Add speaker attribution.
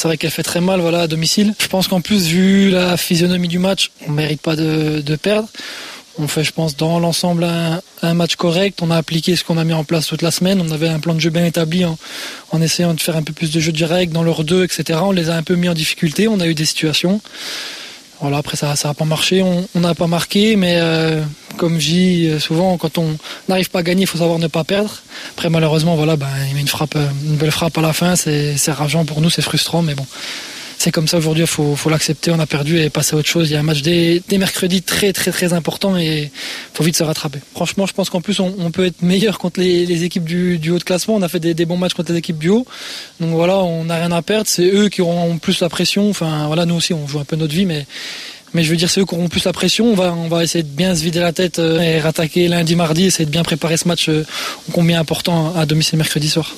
Speaker 1: c'est vrai qu'elle fait très mal à domicile. Je pense qu'en plus, vu la physionomie du match, on ne mérite pas de perdre. On fait, je pense, dans l'ensemble un match correct. On a appliqué ce qu'on a mis en place toute la semaine. On avait un plan de jeu bien établi en essayant de faire un peu plus de jeu direct dans leur 2, etc. On les a un peu mis en difficulté. On a eu des situations. Voilà, après ça n'a pas marché, on n'a pas marqué, mais comme je dis souvent, quand on n'arrive pas à gagner, il faut savoir ne pas perdre. Après malheureusement, il met une belle frappe à la fin, c'est rageant pour nous, c'est frustrant, mais bon, c'est comme ça aujourd'hui, il faut l'accepter, on a perdu et passer à autre chose. Il y a un match dès mercredi très très très important et il faut vite se rattraper. Franchement, je pense qu'en plus on peut être meilleur contre les équipes du haut de classement. On a fait des bons matchs contre les équipes du haut, donc voilà, on n'a rien à perdre. C'est eux qui auront plus la pression. Enfin voilà, nous aussi on joue un peu notre vie, mais je veux dire, c'est eux qui auront plus la pression. On va essayer de bien se vider la tête et rattaquer lundi, mardi, essayer de bien préparer ce match combien important à domicile mercredi soir.